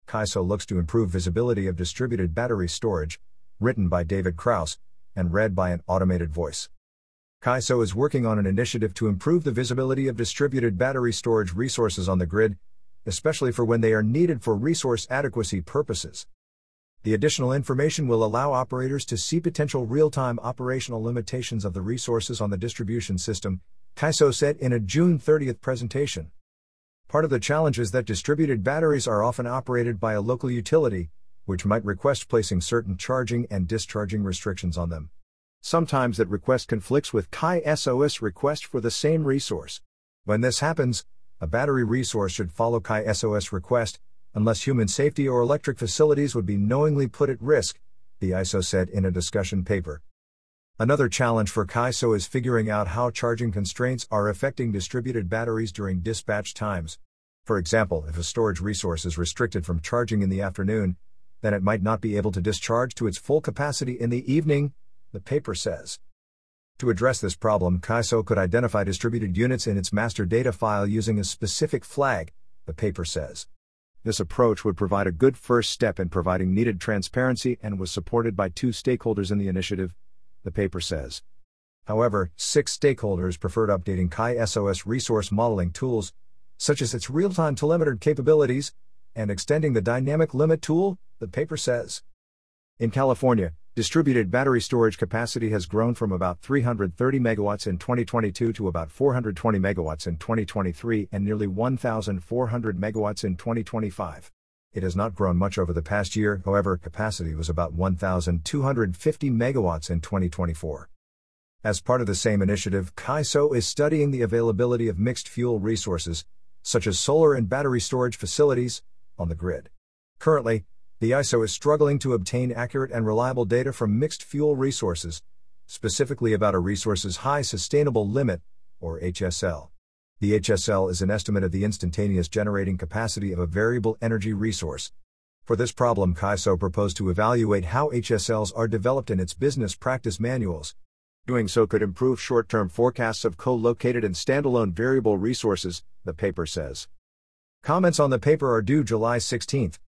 CAISO looks to improve visibility of distributed battery storage, written by David Kraus, and read by an automated voice. CAISO is working on an initiative to improve the visibility of distributed battery storage resources on the grid, especially for when they are needed for resource adequacy purposes. The additional information will allow operators to see potential real-time operational limitations of the resources on the distribution system, CAISO said in a June 30 presentation. Part of the challenge is that distributed batteries are often operated by a local utility, which might request placing certain charging and discharging restrictions on them. Sometimes that request conflicts with CAISO's request for the same resource. When this happens, a battery resource should follow CAISO's request, unless human safety or electric facilities would be knowingly put at risk, the ISO said in a discussion paper. Another challenge for CAISO is figuring out how charging constraints are affecting distributed batteries during dispatch times. For example, if a storage resource is restricted from charging in the afternoon, then it might not be able to discharge to its full capacity in the evening, the paper says. To address this problem, CAISO could identify distributed units in its master data file using a specific flag, the paper says. This approach would provide a good first step in providing needed transparency and was supported by 2 stakeholders in the initiative, the paper says. However, 6 stakeholders preferred updating CAISO's resource modeling tools, such as its real-time telemetry capabilities, and extending the dynamic limit tool, the paper says. In California, distributed battery storage capacity has grown from about 330 megawatts in 2022 to about 420 megawatts in 2023 and nearly 1,400 megawatts in 2025. It has not grown much over the past year, however, capacity was about 1,250 megawatts in 2024. As part of the same initiative, CAISO is studying the availability of mixed fuel resources, such as solar and battery storage facilities, on the grid. Currently, the ISO is struggling to obtain accurate and reliable data from mixed fuel resources, specifically about a resource's high sustainable limit, or HSL. The HSL is an estimate of the instantaneous generating capacity of a variable energy resource. For this problem, CAISO proposed to evaluate how HSLs are developed in its business practice manuals. Doing so could improve short-term forecasts of co-located and standalone variable resources, the paper says. Comments on the paper are due July 16.